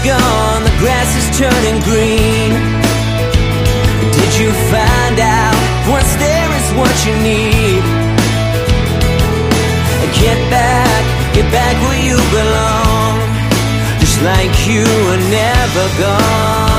gone, the grass is turning green. Did you find out once there is what you need? Get back where you belong, just like you were never gone.